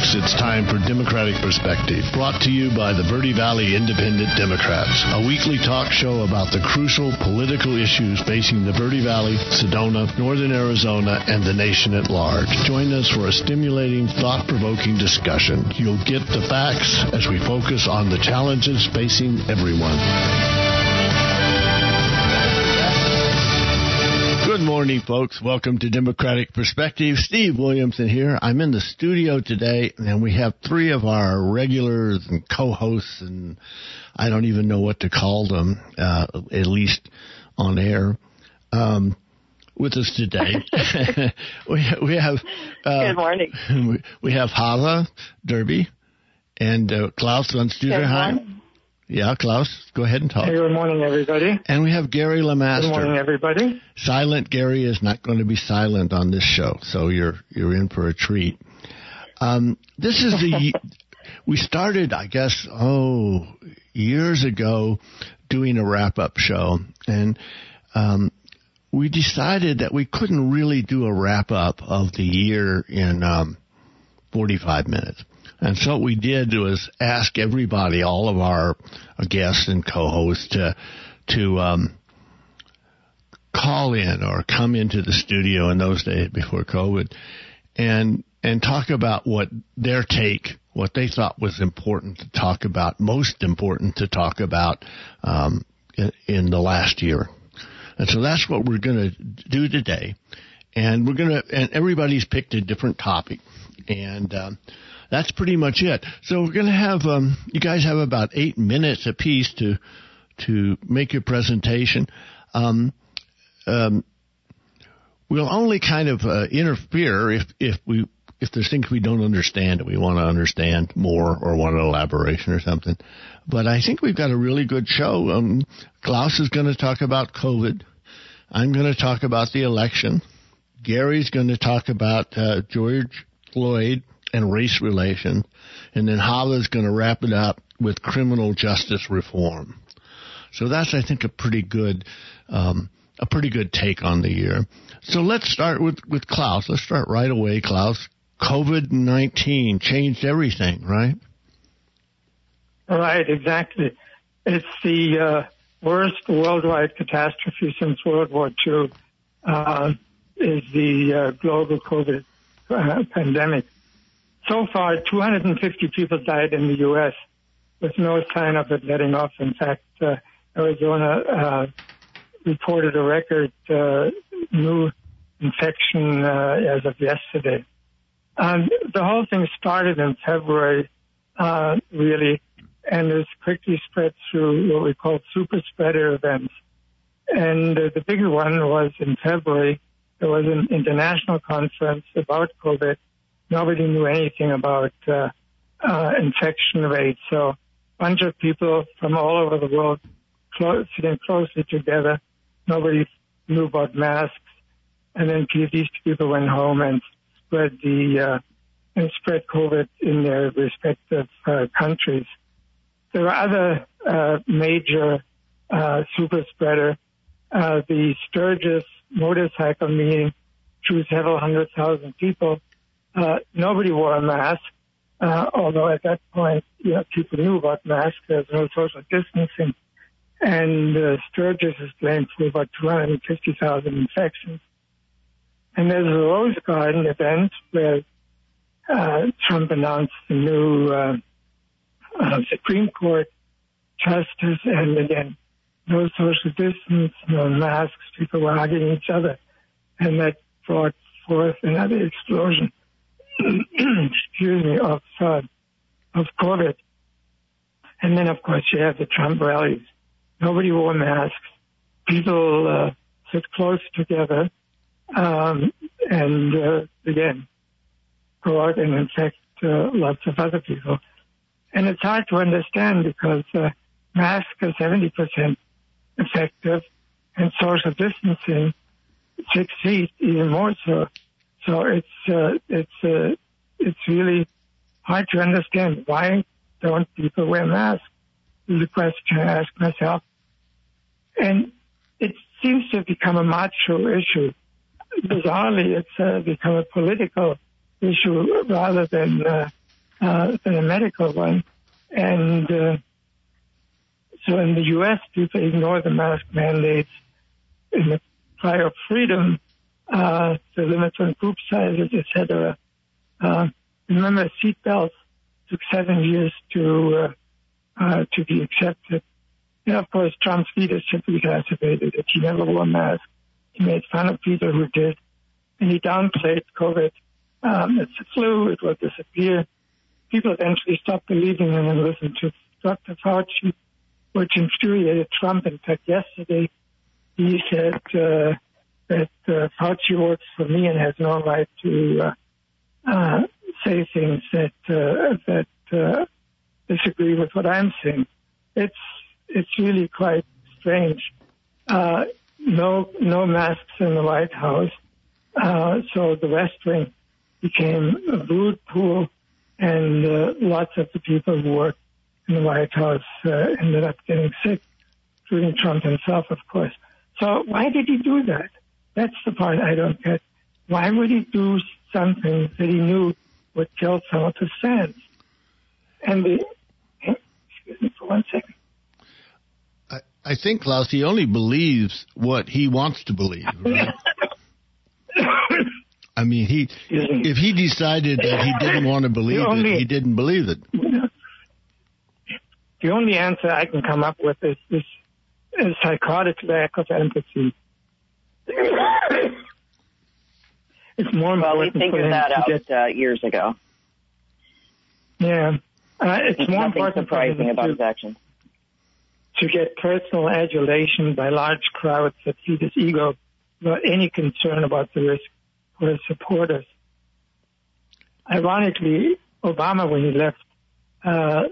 folks. It's time for Democratic Perspective, brought to you by the Verde Valley Independent Democrats, a weekly talk show about the crucial political issues facing the Verde Valley, Sedona, Northern Arizona, and the nation at large. Join us for a stimulating, thought-provoking discussion. You'll get the facts as we focus on the challenges facing everyone. Good morning, folks. Welcome to Democratic Perspective. Steve Williamson here. I'm in the studio today, and we have three of our regulars and co-hosts, and I don't even know what to call them, at least on air, with us today. we have... Good morning. We have Hala Derby and Klaus von Studerheim. Yeah, Klaus, go ahead and talk. Hey, good morning, everybody. And we have Gary LeMaster. Good morning, everybody. Silent Gary is not going to be silent on this show, so you're in for a treat. This is we started, I guess, years ago doing a wrap-up show, and we decided that we couldn't really do a wrap-up of the year in 45 minutes. And so what we did was ask everybody, all of our guests and co-hosts, to call in or come into the studio in those days before COVID and talk about what their take, what they thought was important to talk about, most important to talk about in the last year. And so that's what we're going to do today. And and everybody's picked a different topic. And that's pretty much it. So we're going to have, you guys have about 8 minutes apiece to make your presentation. We'll only kind of interfere if there's things we don't understand and we want to understand more or want an elaboration or something. But I think we've got a really good show. Klaus is going to talk about COVID. I'm going to talk about the election. Gary's going to talk about George Floyd and race relations, and then Hala's going to wrap it up with criminal justice reform. So that's, I think, a pretty good take on the year. So let's start with Klaus. Let's start right away, Klaus. COVID-19 changed everything, right? Right, exactly. It's the worst worldwide catastrophe since World War II. Is the global COVID pandemic. So far, 250 people died in the U.S. with no sign of it letting off. In fact, Arizona reported a record new infection as of yesterday. The whole thing started in February, really, and has quickly spread through what we call super spreader events. And the bigger one was in February. There was an international conference about COVID. Nobody knew anything about infection rates. So a bunch of people from all over the world sitting closely together. Nobody knew about masks. And then these people went home and spread COVID in their respective countries. There are other major super spreader. The Sturgis motorcycle meeting drew several 100,000 people. Nobody wore a mask, although at that point, people knew about masks. There's no social distancing. And Sturgis is blamed for about 250,000 infections. And there's a Rose Garden event where Trump announced the new Supreme Court justice, and again, no social distance, no masks, people were hugging each other. And that brought forth another explosion, of COVID. And then, of course, you have the Trump rallies. Nobody wore masks. People sit close together and, again, go out and infect lots of other people. And it's hard to understand because masks are 70% effective and social distancing 6 feet, even more so. So it's really hard to understand why don't people wear masks. Is a question I ask myself. And it seems to have become a macho issue. Bizarrely, it's become a political issue rather than than a medical one. And so in the U.S., people ignore the mask mandates in the cry of freedom, the limits on group sizes, etc. Remember, seatbelts took 7 years to be accepted. And of course, Trump's leadership exacerbated it. He never wore a mask. He made fun of people who did, and he downplayed COVID. It's a flu; it will disappear. People eventually stopped believing him and listened to Dr. Fauci, which infuriated Trump. In fact, yesterday he said that Fauci works for me and has no right to say things that disagree with what I'm saying. It's really quite strange. No masks in the White House. So the West Wing became a brood pool, and lots of the people who worked in the White House ended up getting sick, including Trump himself, of course. So why did he do that? That's the part I don't get. Why would he do something that he knew would kill some of his fans? And excuse me for 1 second. I think, Klaus, he only believes what he wants to believe, right? I mean, if he decided that he didn't want to believe it, he didn't believe it. The only answer I can come up with is this psychotic lack of empathy. It's more well, we important figured that out years ago. Yeah. It's more important surprising about his actions. To get personal adulation by large crowds that feed his ego without any concern about the risk for his supporters. Ironically, Obama, when he left a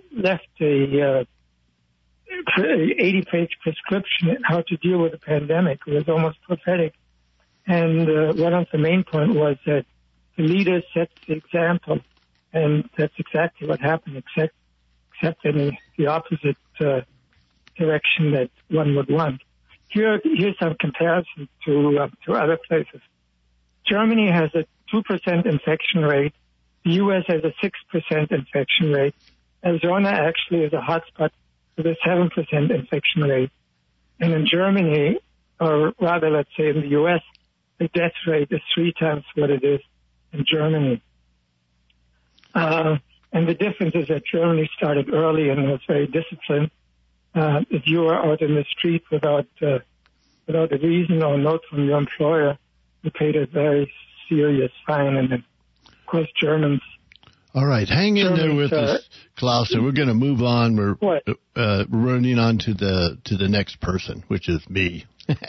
80-page prescription on how to deal with the pandemic. It was almost prophetic. And one of the main points was that the leader sets the example, and that's exactly what happened, except in the opposite direction that one would want. Here's some comparison to other places. Germany has a 2% infection rate. The U.S. has a 6% infection rate. Arizona actually is a hotspot with a 7% infection rate. And in Germany, or rather, let's say in the U.S., the death rate is 3 times what it is in Germany. And the difference is that Germany started early and was very disciplined. If you were out in the street without a reason or note from your employer, you paid a very serious fine. And then, of course, Germans. All right, hang in there with us, Klaus. And we're going to move on. We're running on to the next person, which is me.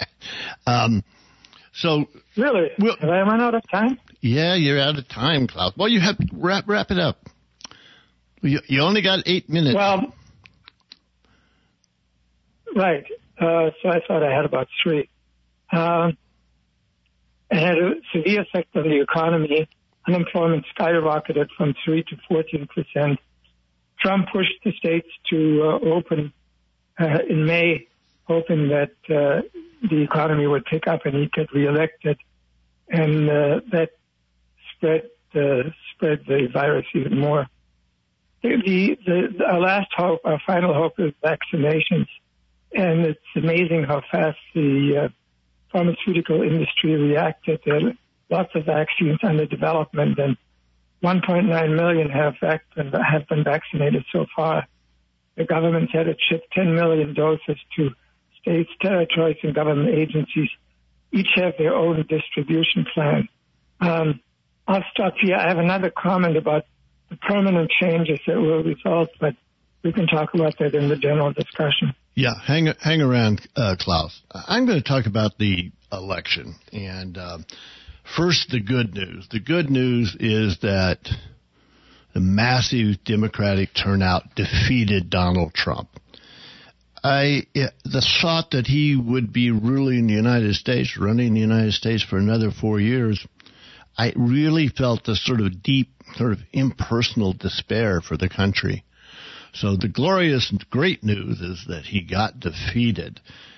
So really, have I run out of time? Yeah, you're out of time, Klaus. Well, you have to wrap it up. You only got 8 minutes. Well, right. So I thought I had about 3. It had a severe effect on the economy. Unemployment skyrocketed from 3 to 14%. Trump pushed the states to open in May, hoping that the economy would pick up and he'd get reelected. And that spread the virus even more. Our last hope, our final hope, is vaccinations. And it's amazing how fast the pharmaceutical industry reacted. There are lots of vaccines under development, and 1.9 million have been vaccinated so far. The government had to ship 10 million doses to states, territories, and government agencies. Each have their own distribution plan. I'll stop here. I have another comment about the permanent changes that will result, but we can talk about that in the general discussion. Yeah, hang around, Klaus. I'm going to talk about the election. And first, the good news. The good news is that the massive Democratic turnout defeated Donald Trump. The thought that he would be ruling the United States, running the United States for another 4 years, I really felt the sort of deep, sort of impersonal despair for the country. So the glorious, great news is that he got defeated.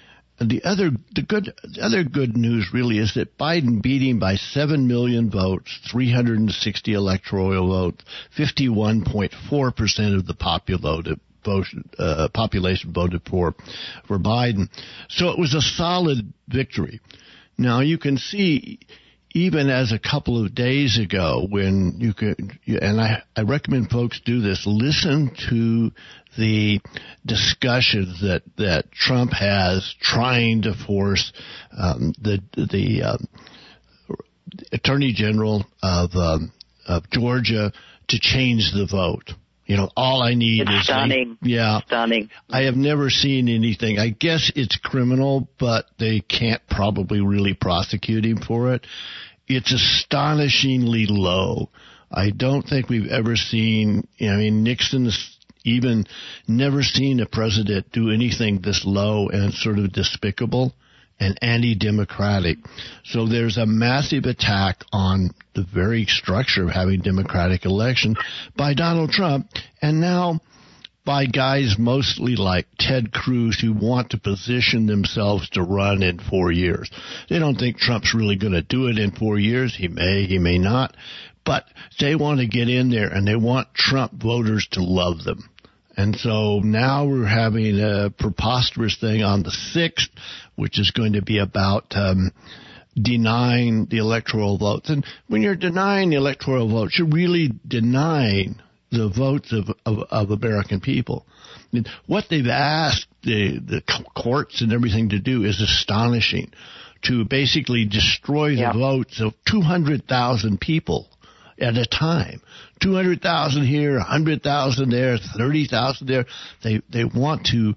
the other good news really is that Biden beat him by 7 million votes, 360 electoral votes, 51.4% of the population voted for Biden. So it was a solid victory. Now you can see, even as a couple of days ago, when you could, and I recommend folks do this, listen to the discussions that Trump has trying to force the Attorney General of Georgia to change the vote. You know, all I need is stunning. Stunning. I have never seen anything. I guess it's criminal, but they can't probably really prosecute him for it. It's astonishingly low. I don't think we've ever seen, Nixon's even never seen a president do anything this low and sort of despicable and anti-democratic. So there's a massive attack on the very structure of having democratic election by Donald Trump, and now by guys mostly like Ted Cruz who want to position themselves to run in 4 years. They don't think Trump's really going to do it in 4 years. He may not. But they want to get in there, and they want Trump voters to love them. And so now we're having a preposterous thing on the 6th, which is going to be about denying the electoral votes. And when you're denying the electoral votes, you're really denying the votes of American people. And what they've asked the courts and everything to do is astonishing, to basically destroy the votes of 200,000 people at a time. 200,000 here, 100,000 there, 30,000 there. They want to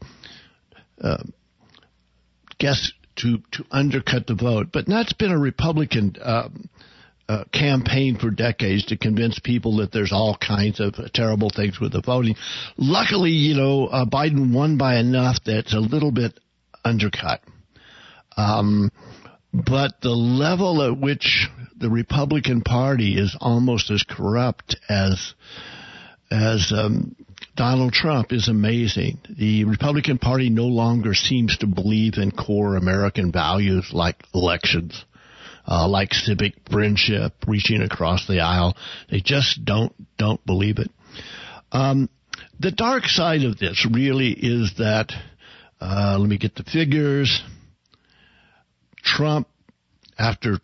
to undercut the vote. But that's been a Republican campaign for decades, to convince people that there's all kinds of terrible things with the voting. Luckily, Biden won by enough that's a little bit undercut. But the level at which the Republican Party is almost as corrupt as Donald Trump is amazing. The Republican Party no longer seems to believe in core American values like elections, like civic friendship, reaching across the aisle. They just don't believe it. The dark side of this really is that, let me get the figures. Trump, after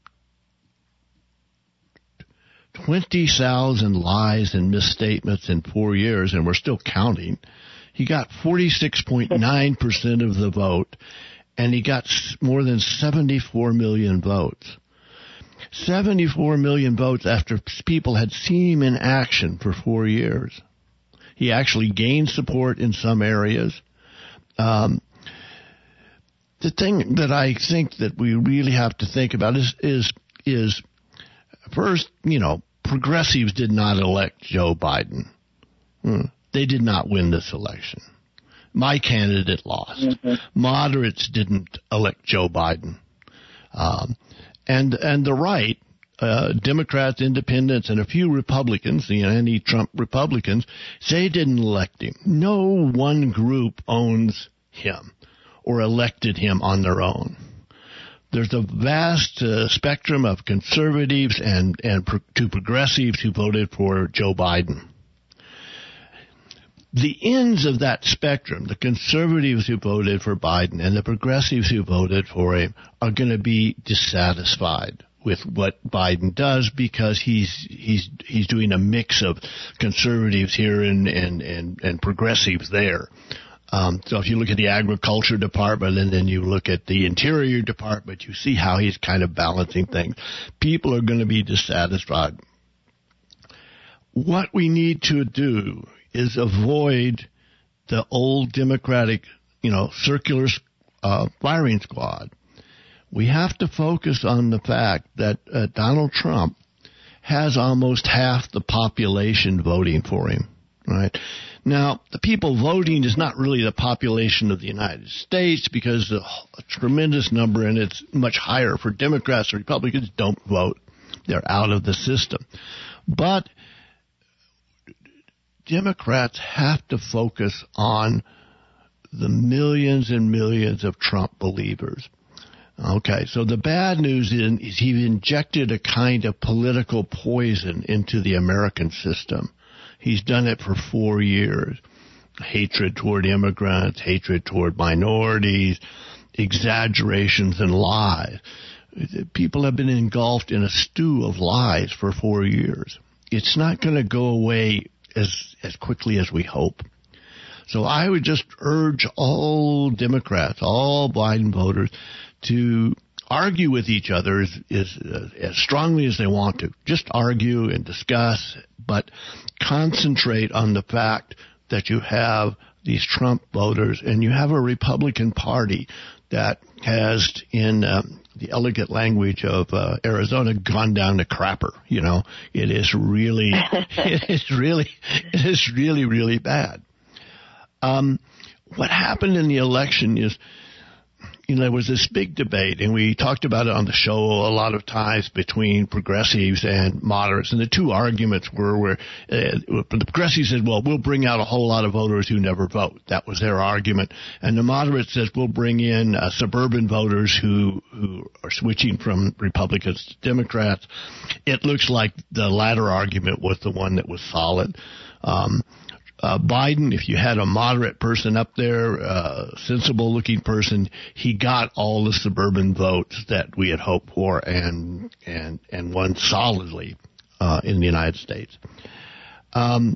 20,000 lies and misstatements in 4 years, and we're still counting, he got 46.9% of the vote, and he got more than 74 million votes. 74 million votes after people had seen him in action for 4 years. He actually gained support in some areas. The thing that I think that we really have to think about is first, progressives did not elect Joe Biden. They did not win this election. My candidate lost. Mm-hmm. Moderates didn't elect Joe Biden. And the right, Democrats, independents, and a few Republicans, the anti-Trump Republicans, they didn't elect him. No one group owns him or elected him on their own. There's a vast spectrum of conservatives and to progressives who voted for Joe Biden. The ends of that spectrum, the conservatives who voted for Biden and the progressives who voted for him, are going to be dissatisfied with what Biden does, because he's doing a mix of conservatives here and progressives there. So if you look at the agriculture department and then you look at the interior department, you see how he's kind of balancing things. People are going to be dissatisfied. What we need to do is avoid the old Democratic, circular firing squad. We have to focus on the fact that Donald Trump has almost half the population voting for him, right? Now, the people voting is not really the population of the United States, because a tremendous number, and it's much higher for Democrats or Republicans, don't vote. They're out of the system. But Democrats have to focus on the millions and millions of Trump believers. Okay, so the bad news is he injected a kind of political poison into the American system. He's done it for 4 years. Hatred toward immigrants, hatred toward minorities, exaggerations and lies. People have been engulfed in a stew of lies for 4 years. It's not going to go away as quickly as we hope. So I would just urge all Democrats, all Biden voters, to argue with each other as strongly as they want to. Just argue and discuss, but concentrate on the fact that you have these Trump voters and you have a Republican Party that has, in the elegant language of Arizona, gone down to crapper. You know, it is really, really bad. What happened in the election is, there was this big debate, and we talked about it on the show a lot of times, between progressives and moderates. And the two arguments were where the progressives said, well, we'll bring out a whole lot of voters who never vote. That was their argument. And the moderates said, we'll bring in suburban voters who are switching from Republicans to Democrats. It looks like the latter argument was the one that was solid. Biden, if you had a moderate person up there, sensible-looking person, he got all the suburban votes that we had hoped for and won solidly in the United States. One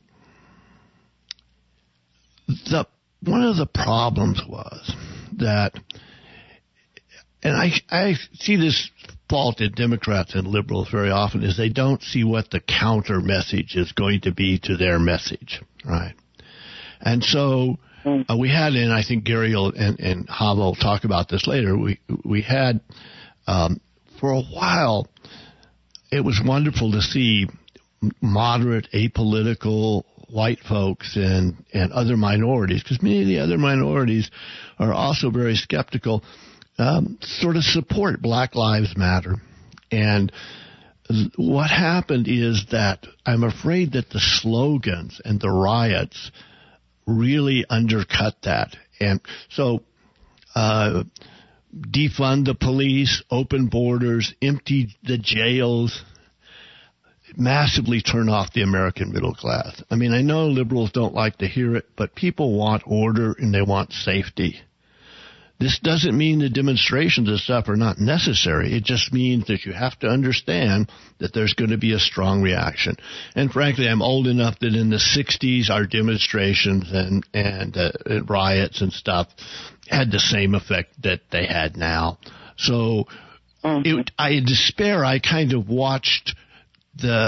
of the problems was that, and I see this fault in Democrats and liberals very often, is they don't see what the counter message is going to be to their message, right? And so we had, and I think Gary and Hava will talk about this later, we had, for a while, it was wonderful to see moderate, apolitical white folks and other minorities, because many of the other minorities are also very skeptical, sort of support Black Lives Matter. And what happened is that I'm afraid that the slogans and the riots really undercut that. And so defund the police, open borders, empty the jails, massively turn off the American middle class. I mean, I know liberals don't like to hear it, but people want order and they want safety. This doesn't mean the demonstrations and stuff are not necessary. It just means that you have to understand that there's going to be a strong reaction. And frankly, I'm old enough that in the 60s, our demonstrations and riots and stuff had the same effect that they had now. So in despair, I kind of watched the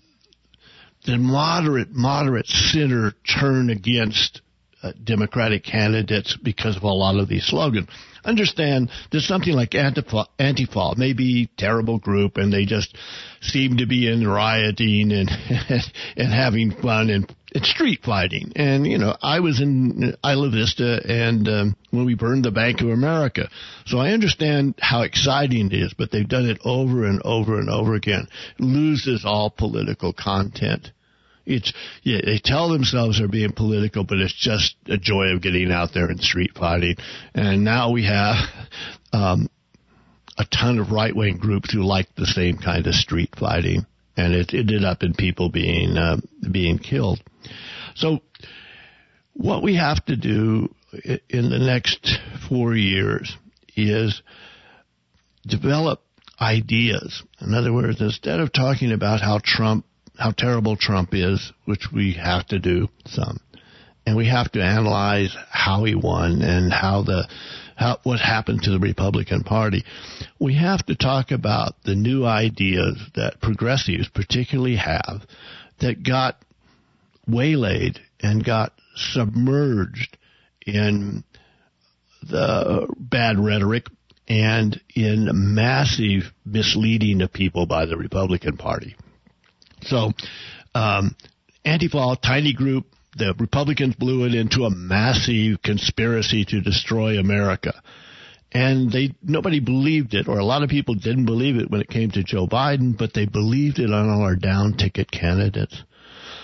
moderate center turn against Democratic candidates because of a lot of these slogans. Understand there's something like Antifa, maybe terrible group, and they just seem to be in rioting and having fun and street fighting. And, I was in Isla Vista and when we burned the Bank of America. So I understand how exciting it is, but they've done it over and over and over again. It loses all political content. They tell themselves they're being political, but it's just a joy of getting out there and street fighting. And now we have a ton of right-wing groups who like the same kind of street fighting, and it ended up in people being killed. So what we have to do in the next 4 years is develop ideas. In other words, instead of talking about how terrible Trump is, which we have to do some, and we have to analyze how he won and what happened to the Republican Party. We have to talk about the new ideas that progressives particularly have that got waylaid and got submerged in the bad rhetoric and in massive misleading of people by the Republican Party. So, Antifa, tiny group, the Republicans blew it into a massive conspiracy to destroy America. And nobody believed it, or a lot of people didn't believe it when it came to Joe Biden, but they believed it on all our down ticket candidates.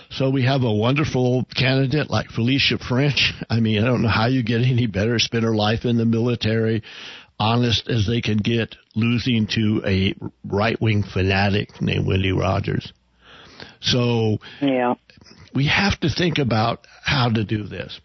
So we have a wonderful candidate like Felicia French. I mean, I don't know how you get any better. Spent her life in the military, honest as they can get, losing to a right-wing fanatic named Wendy Rogers. So we have to think about how to do this.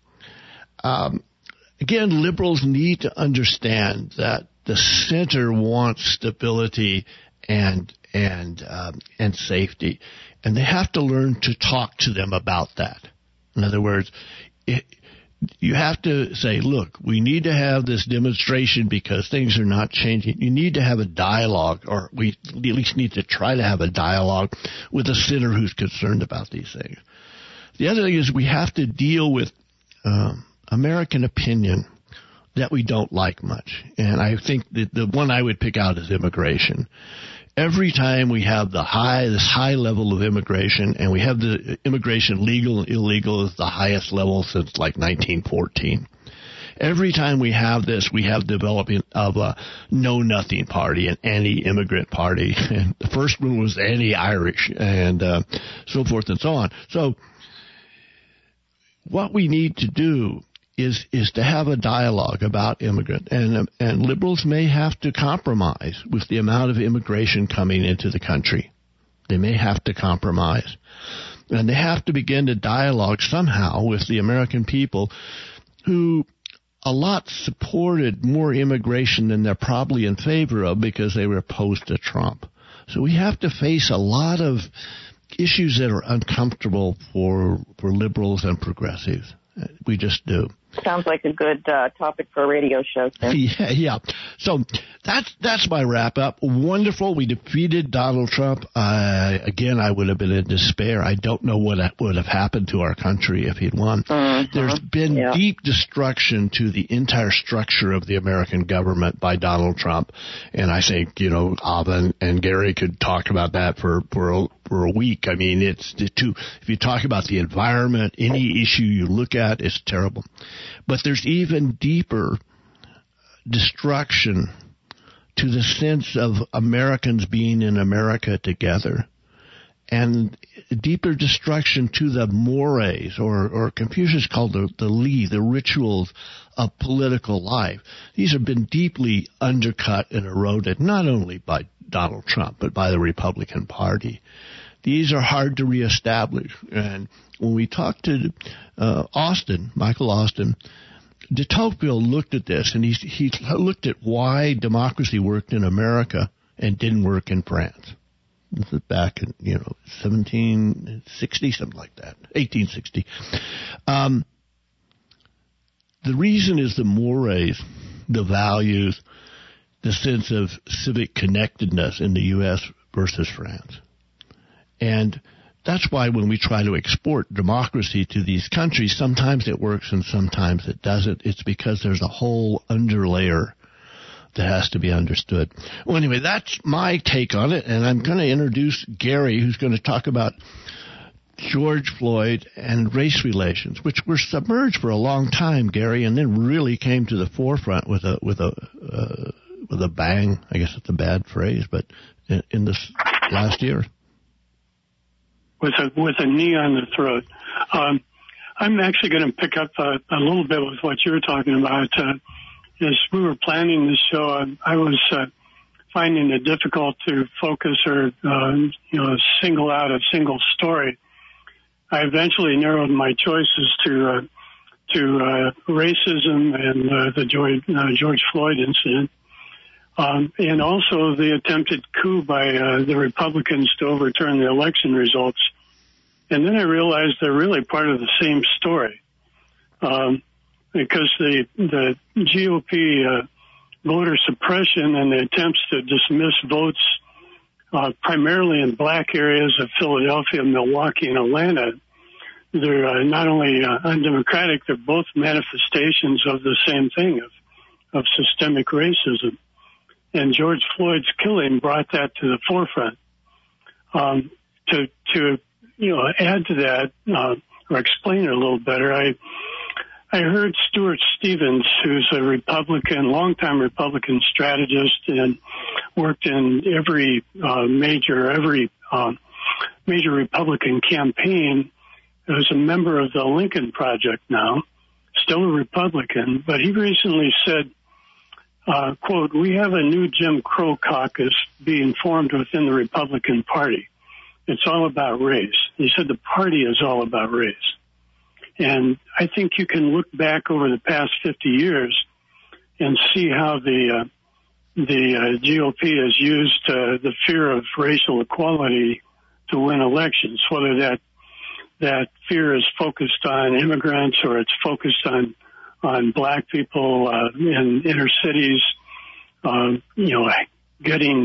Again, liberals need to understand that the center wants stability and safety, and they have to learn to talk to them about that. In other words, you have to say, look, we need to have this demonstration because things are not changing. You need to have a dialogue, or we at least need to try to have a dialogue with a center who's concerned about these things. The other thing is we have to deal with American opinion that we don't like much. And I think that the one I would pick out is immigration. Every time we have this high level of immigration, and we have the immigration legal and illegal is the highest level since like 1914. Every time we have this, we have development of a know-nothing party, an anti-immigrant party. And the first one was anti-Irish, and so forth and so on. So what we need to do is to have a dialogue about immigrant, and liberals may have to compromise with the amount of immigration coming into the country. They may have to compromise, and they have to begin to dialogue somehow with the American people, who a lot supported more immigration than they're probably in favor of because they were opposed to Trump. So we have to face a lot of issues that are uncomfortable for liberals and progressives. We just do. Sounds like a good topic for a radio show, Tim. Yeah. So that's my wrap-up. Wonderful. We defeated Donald Trump. Again, I would have been in despair. I don't know what would have happened to our country if he'd won. Mm-hmm. There's been deep destruction to the entire structure of the American government by Donald Trump. And I think, Ava and Gary could talk about that for a week. I mean, if you talk about the environment, any issue you look at, it's terrible. But there's even deeper destruction to the sense of Americans being in America together, and deeper destruction to the mores, or Confucius called the li, the rituals of political life. These have been deeply undercut and eroded, not only by Donald Trump, but by the Republican Party. These are hard to reestablish. And when we talked to Michael Austin, de Tocqueville looked at this, and he looked at why democracy worked in America and didn't work in France. This is back in 1760, something like that, 1860. The reason is the mores, the values, the sense of civic connectedness in the U.S. versus France. And that's why when we try to export democracy to these countries, sometimes it works and sometimes it doesn't. It's because there's a whole underlayer that has to be understood. Well, anyway, that's my take on it, and I'm going to introduce Gary, who's going to talk about George Floyd and race relations, which were submerged for a long time, Gary, and then really came to the forefront with a bang. I guess it's a bad phrase, but in this last year. With a knee on the throat. I'm actually going to pick up a little bit with what you were talking about. As we were planning this show, I was finding it difficult to focus or single out a single story. I eventually narrowed my choices to racism and the George Floyd incident. And also the attempted coup by the Republicans to overturn the election results. And then I realized they're really part of the same story. Because the GOP voter suppression and the attempts to dismiss votes primarily in black areas of Philadelphia, Milwaukee, and Atlanta, they're not only undemocratic, they're both manifestations of the same thing, of systemic racism. And George Floyd's killing brought that to the forefront. To add to that, or explain it a little better, I heard Stuart Stevens, who's a longtime Republican strategist, and worked in every major Republican campaign. is a member of the Lincoln Project now, still a Republican, but he recently said, quote, "We have a new Jim Crow caucus being formed within the Republican Party. It's all about race." He said the party is all about race. And I think you can look back over the past 50 years and see how the GOP has used the fear of racial equality to win elections, whether that fear is focused on immigrants or it's focused on black people in inner cities, getting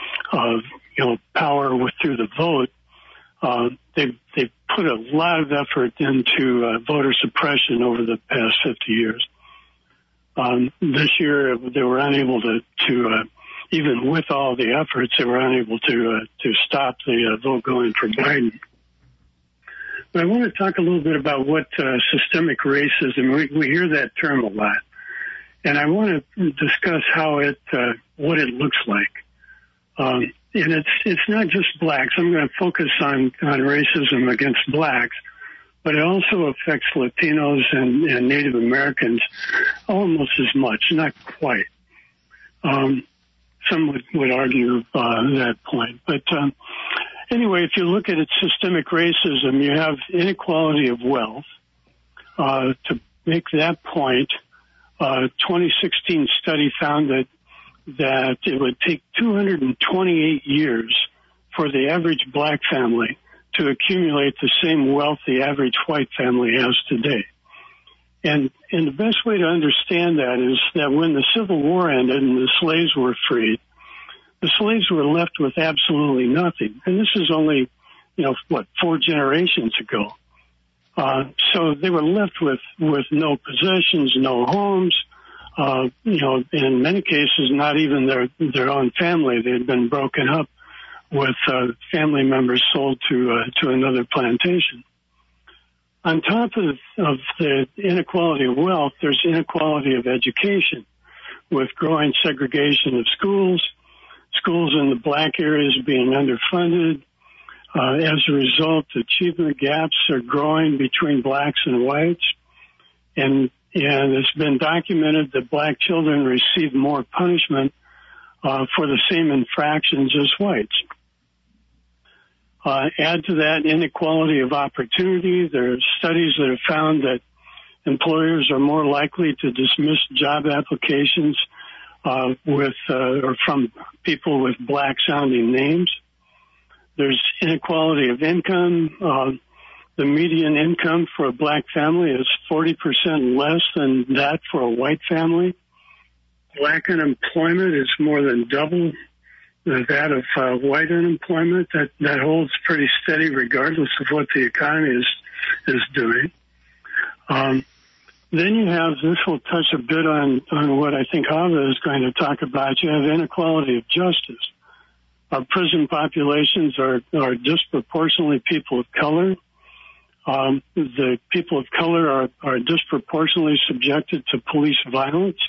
power through the vote. They've put a lot of effort into voter suppression over the past 50 years. This year, they were unable to even with all the efforts, they were unable to stop the vote going for Biden. But I want to talk a little bit about what systemic racism. We hear that term a lot, and I want to discuss how what it looks like. And it's not just blacks. I'm going to focus on racism against blacks, but it also affects Latinos and Native Americans almost as much, not quite. Some would argue that point. But anyway, if you look at it, systemic racism, you have inequality of wealth. To make that point, a 2016 study found that it would take 228 years for the average black family to accumulate the same wealth the average white family has today. And the best way to understand that is that when the Civil War ended and the slaves were freed, the slaves were left with absolutely nothing. And this is only, 4 generations ago. So they were left with no possessions, no homes, in many cases, not even their own family. They had been broken up with family members sold to another plantation. On top of the inequality of wealth, there's inequality of education with growing segregation of schools in the black areas being underfunded. As a result, achievement gaps are growing between blacks and whites. And it's been documented that black children receive more punishment for the same infractions as whites. Add to that inequality of opportunity. There are studies that have found that employers are more likely to dismiss job applications or from people with black-sounding names. There's inequality of income. The median income for a black family is 40% less than that for a white family. Black unemployment is more than double that of white unemployment. That holds pretty steady regardless of what the economy is doing. Then you have, this will touch a bit on what I think Ava is going to talk about. You have inequality of justice. Our prison populations are disproportionately people of color. The people of color are disproportionately subjected to police violence.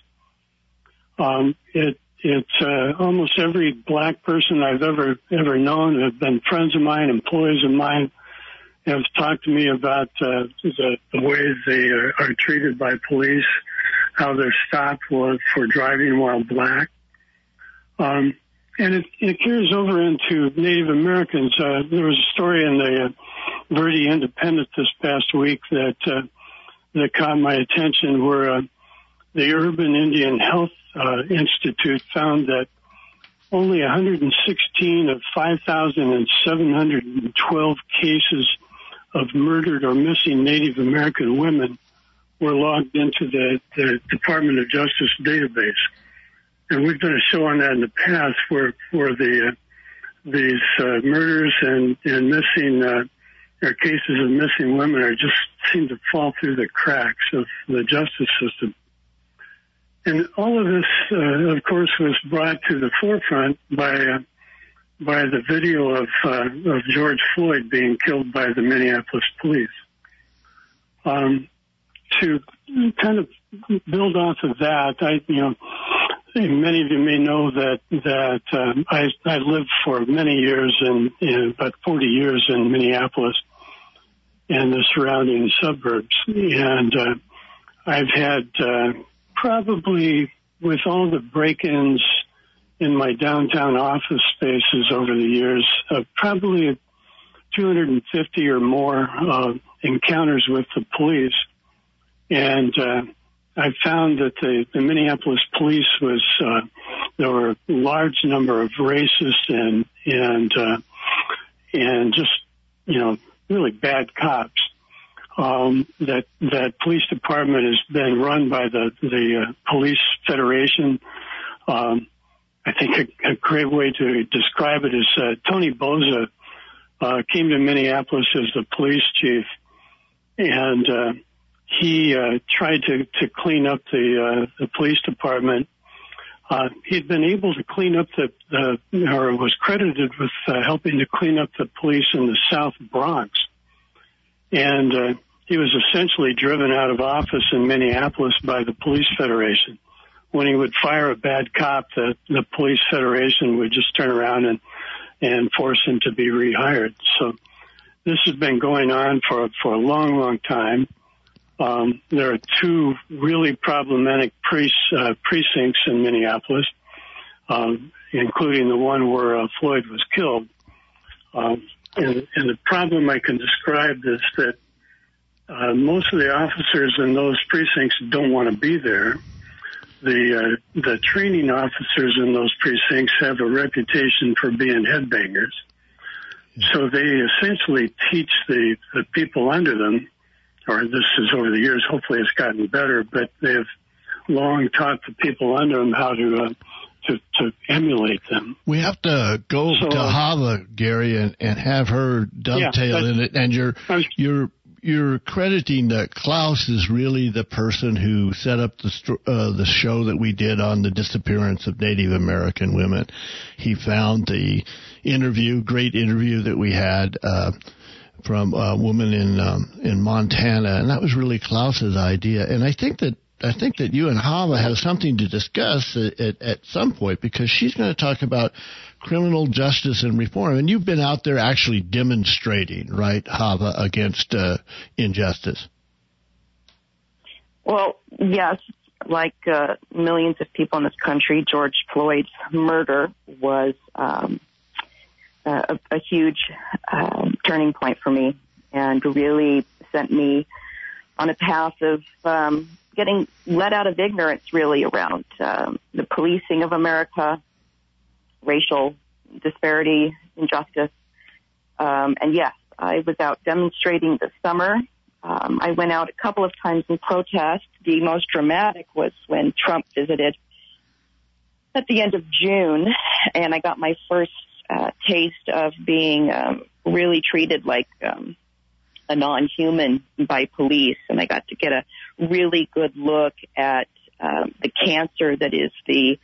It's almost every black person I've ever known have been friends of mine, employees of mine, have talked to me about the ways they are treated by police, how they're stopped for driving while black. And it carries over into Native Americans. There was a story in the Verde Independent this past week that caught my attention, where the Urban Indian Health Institute found that only 116 of 5,712 cases of murdered or missing Native American women were logged into the Department of Justice database. And we've done a show on that in the past where these murders and missing or cases of missing women just seem to fall through the cracks of the justice system. And all of this, of course, was brought to the forefront by the video of George Floyd being killed by the Minneapolis police. To kind of build off of that, many of you may know that I lived for many years about 40 years in Minneapolis. and the surrounding suburbs. And I've had probably, with all the break-ins in my downtown office spaces over the years, probably 250 or more encounters with the police. And I found that the Minneapolis police was, there were a large number of racist and just, really bad cops. That police department has been run by the Police Federation. I think a great way to describe it is Tony Boza came to Minneapolis as the police chief, and he tried to clean up the police department. He'd been able to clean up or was credited with helping to clean up the police in the South Bronx. And he was essentially driven out of office in Minneapolis by the Police Federation. When he would fire a bad cop, the Police Federation would just turn around and force him to be rehired. So this has been going on for a long, long time. There are two really problematic precincts in Minneapolis, including the one where Floyd was killed. And the problem I can describe is that most of the officers in those precincts don't want to be there. The training officers in those precincts have a reputation for being headbangers. So they essentially teach the people under them, or this is over the years, hopefully it's gotten better, but they've long taught the people under them how to emulate them. We have to go to Hava, Gary, and have her dovetail in it. And you're crediting that Klaus is really the person who set up the show that we did on the disappearance of Native American women. He found the great interview that we had from a woman in Montana, and that was really Klaus's idea. And I think that you and Hava have something to discuss at some point, because she's going to talk about criminal justice and reform. And you've been out there actually demonstrating, right, Hava, against injustice. Well, yes, like millions of people in this country, George Floyd's murder was a huge turning point for me, and really sent me on a path of getting let out of ignorance, really, around the policing of America, racial disparity, injustice. And yes, I was out demonstrating this summer. I went out a couple of times in protest. The most dramatic was when Trump visited at the end of June, and I got my first taste of being really treated like a non-human by police, and I got to get a really good look at the cancer that is the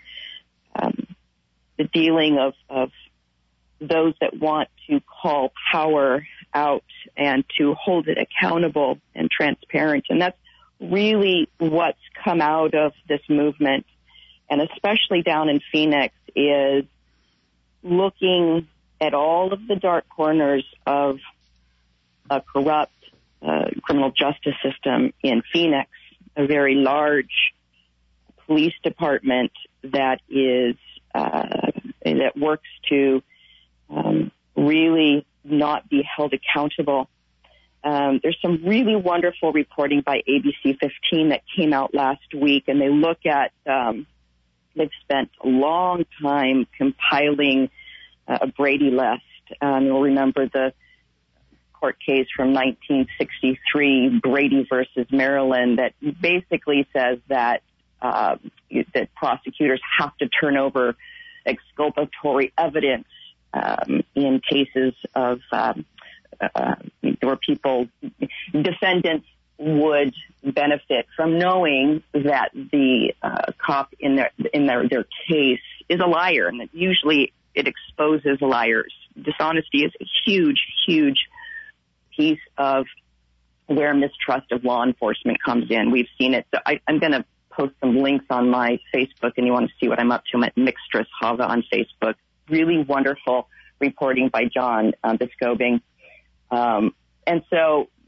dealing of those that want to call power out and to hold it accountable and transparent. And that's really what's come out of this movement, and especially down in Phoenix, is looking at all of the dark corners of a corrupt criminal justice system in Phoenix, a very large police department that is that works to really not be held accountable. There's some really wonderful reporting by ABC 15 that came out last week, and they look at they've spent a long time compiling a Brady list. You'll remember the court case from 1963, Brady versus Maryland, that basically says that that prosecutors have to turn over exculpatory evidence in cases of where defendants would benefit from knowing that the cop in their case is a liar, and that usually it exposes liars. Dishonesty is a huge, huge piece of where mistrust of law enforcement comes in. We've seen it. So I'm going to post some links on my Facebook, and you want to see what I'm up to. I'm at Mixtress Hava on Facebook. Really wonderful reporting by John Biscobing. And so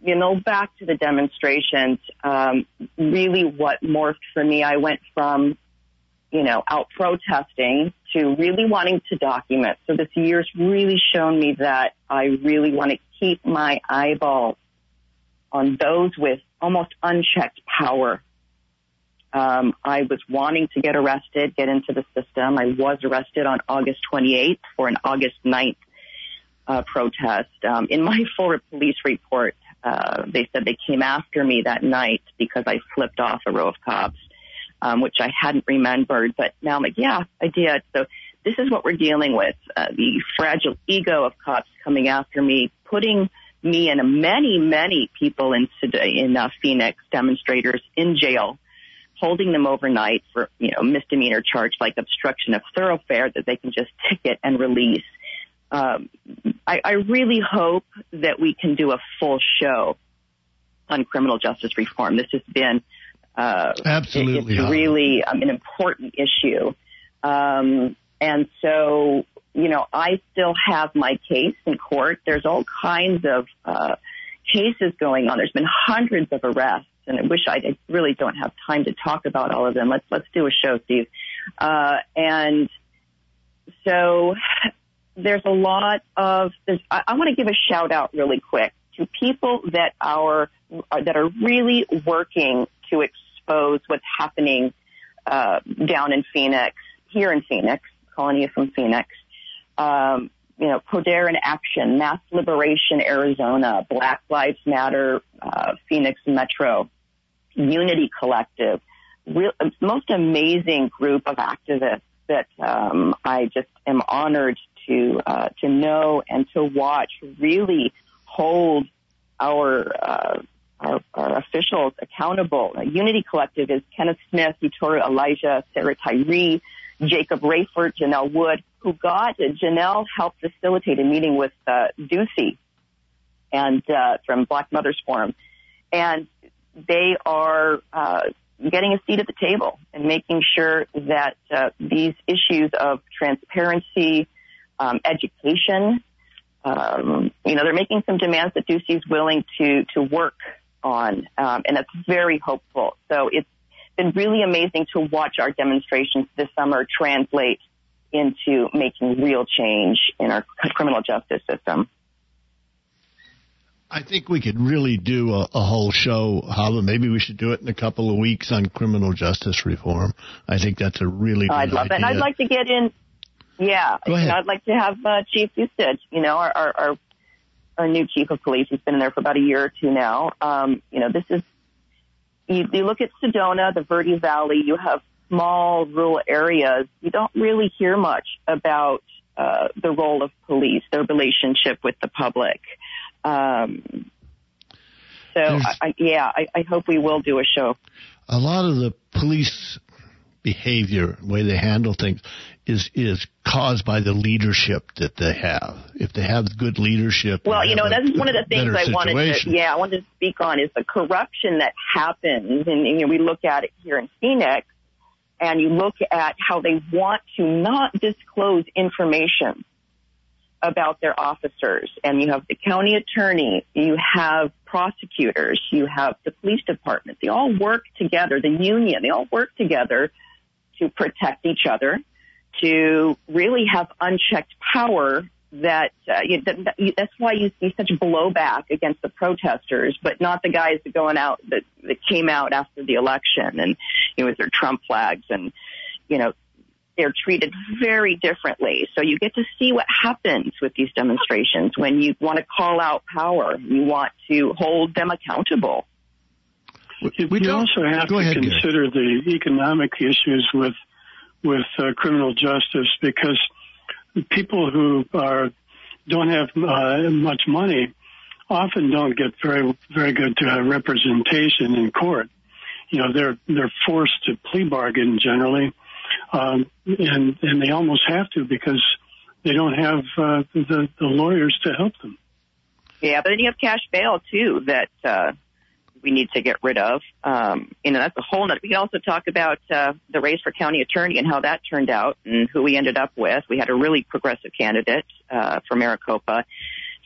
back to the demonstrations, really what morphed for me, I went from, out protesting to really wanting to document. So this year's really shown me that I really want to keep my eyeballs on those with almost unchecked power. I was wanting to get arrested, get into the system. I was arrested on August 28th for an August 9th protest. In my full police report, they said they came after me that night because I flipped off a row of cops, which I hadn't remembered. But now I'm like, yeah, I did. So this is what we're dealing with, the fragile ego of cops coming after me, putting me and many people in Phoenix, demonstrators, in jail, holding them overnight for, misdemeanor charge like obstruction of thoroughfare that they can just ticket and release. I really hope that we can do a full show on criminal justice reform. This has been absolutely it's really an important issue. And so, I still have my case in court. There's all kinds of cases going on. There's been hundreds of arrests, and I really don't have time to talk about all of them. Let's do a show, Steve. And so there's a lot of, I want to give a shout out really quick to people that are really working to expose what's happening down in Phoenix, here in Phoenix, calling you from Phoenix. Poder in Action, Mass Liberation Arizona, Black Lives Matter, Phoenix Metro, Unity Collective, most amazing group of activists that I just am honored to know and to watch really hold our officials accountable. Unity Collective is Kenneth Smith, Eutoria Elijah, Sarah Tyree, Jacob Rayford, Janelle Wood, Janelle helped facilitate a meeting with Ducey and from Black Mothers Forum. And they are getting a seat at the table and making sure that these issues of transparency, education, they're making some demands that Ducey's willing to work on, and that's very hopeful. So it's been really amazing to watch our demonstrations this summer translate into making real change in our criminal justice system. I think we could really do a whole show, Hala. Maybe we should do it in a couple of weeks on criminal justice reform. I think that's a really good idea. I'd love that. And I'd like to get in. Yeah, Go ahead. I'd like to have Chief Ustage, our new chief of police. He's been in there for about a year or two now. This is, you look at Sedona, the Verde Valley, you have small rural areas. You don't really hear much about the role of police, their relationship with the public. I hope we will do a show. A lot of the police behavior, the way they handle things, is caused by the leadership that they have. If they have good leadership, well, that's one of the things I wanted to speak on is the corruption that happens, and we look at it here in Phoenix, and you look at how they want to not disclose information about their officers. And you have the county attorney, you have prosecutors, you have the police department. They all work together, the union, they all work together to protect each other, to really have unchecked power that's why you see such blowback against the protesters, but not the guys that came out after the election and, with their Trump flags and, they're treated very differently. So you get to see what happens with these demonstrations when you want to call out power. You want to hold them accountable. We also have to consider the economic issues with criminal justice, because people who don't have much money often don't get very, very good representation in court. They're forced to plea bargain generally. And they almost have to because they don't have the lawyers to help them. Yeah, but then you have cash bail, too, that we need to get rid of. That's a whole nother. We can also talk about the race for county attorney and how that turned out and who we ended up with. We had a really progressive candidate for Maricopa.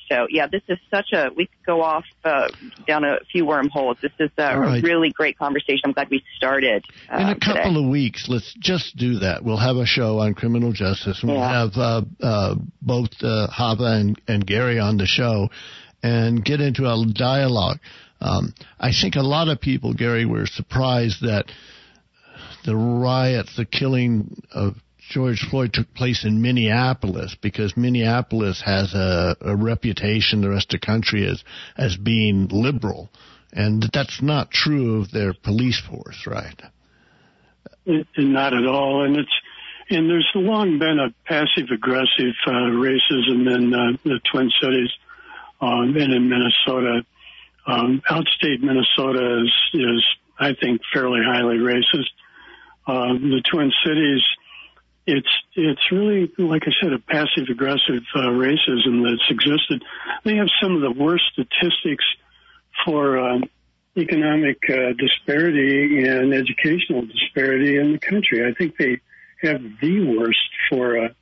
So, yeah, this is we could go off down a few wormholes. This is a really great conversation. I'm glad we started in a couple of weeks. Let's just do that. We'll have a show on criminal justice, and we'll have both Hava and Gary on the show and get into a dialogue. I think a lot of people, Gary, were surprised that the riots, the killing of George Floyd took place in Minneapolis, because Minneapolis has a reputation the rest of the country as being liberal, and that's not true of their police force, right? Not at all, and there's long been a passive-aggressive racism in the Twin Cities and in Minnesota. Outstate Minnesota is, I think, fairly highly racist. The Twin Cities, it's really, like I said, a passive-aggressive racism that's existed. They have some of the worst statistics for economic disparity and educational disparity in the country. I think they have the worst for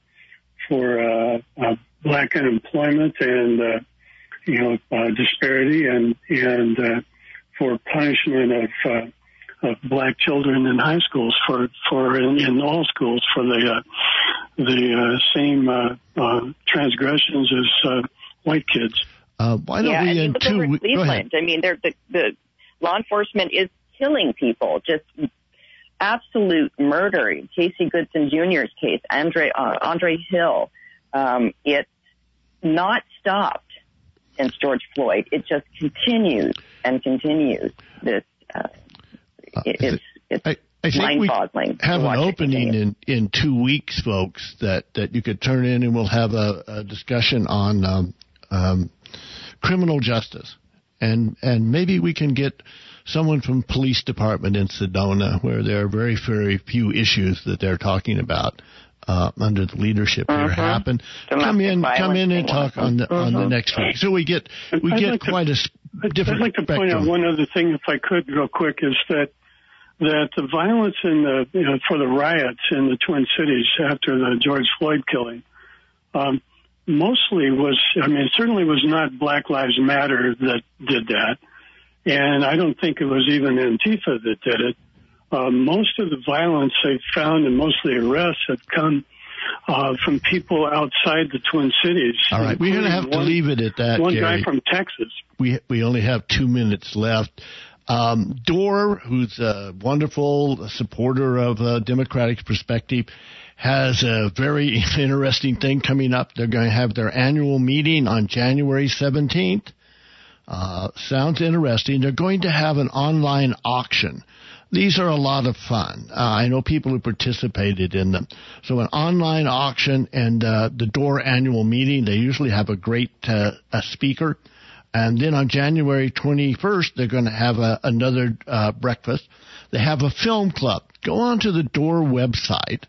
black unemployment and disparity and for punishment of black children in high schools in all schools for the same transgressions as white kids. Why don't we in two? Go ahead. I mean, the law enforcement is killing people, just absolute murder. Casey Goodson Jr.'s case, Andre Hill. It's not stopped since George Floyd. It just continues and continues. This it's I think we have an opening in 2 weeks, folks, that you could turn in, and we'll have a discussion on criminal justice, and maybe we can get someone from police department in Sedona, where there are very, very few issues that they're talking about under the leadership here happen. Come in and talk on the next week. So we get quite a different. I'd like to point out one other thing, if I could, real quick, is that the violence for the riots in the Twin Cities after the George Floyd killing mostly was, it certainly was not Black Lives Matter that did that, and I don't think it was even Antifa that did it. Most of the violence they've found and most of the arrests have come from people outside the Twin Cities. All right, we're going to have to leave it at that, One Gary. guy from Texas. We only have 2 minutes left. Dore, who's a wonderful supporter of Democratic Perspective, has a very interesting thing coming up. They're going to have their annual meeting on January 17th. Sounds interesting. They're going to have an online auction. These are a lot of fun. I know people who participated in them. So an online auction and the Dore annual meeting, they usually have a great a speaker. And then on January 21st, they're going to have another breakfast. They have a film club. Go on to the Dore website,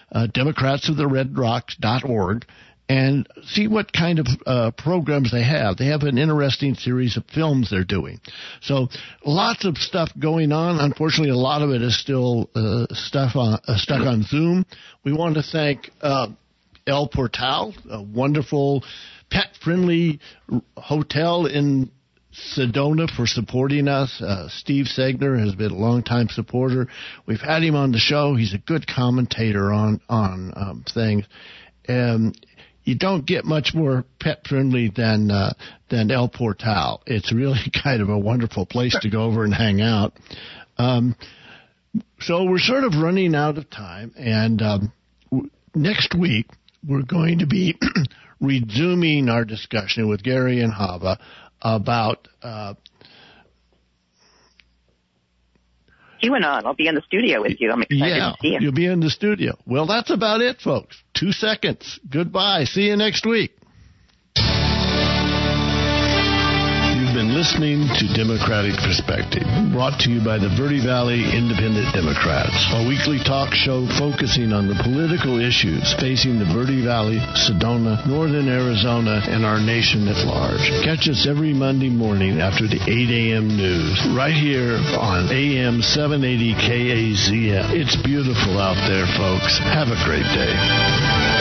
democratsoftheredrocks.org, and see what kind of programs they have. They have an interesting series of films they're doing. So lots of stuff going on. Unfortunately, a lot of it is still stuck on Zoom. We want to thank El Portal, a wonderful pet-friendly hotel in Sedona, for supporting us. Steve Segner has been a long-time supporter. We've had him on the show. He's a good commentator on things. You don't get much more pet-friendly than El Portal. It's really kind of a wonderful place to go over and hang out. So we're sort of running out of time, and next week we're going to be resuming our discussion with Gary and Hava about QAnon. I'll be in the studio with you. I'm excited to see you. You'll be in the studio. Well, that's about it, folks. 2 seconds. Goodbye. See you next week. You've been listening to Democratic Perspective, brought to you by the Verde Valley Independent Democrats, a weekly talk show focusing on the political issues facing the Verde Valley, Sedona, Northern Arizona, and our nation at large. Catch us every Monday morning after the 8 a.m. news, right here on AM 780 KAZM. It's beautiful out there, folks. Have a great day.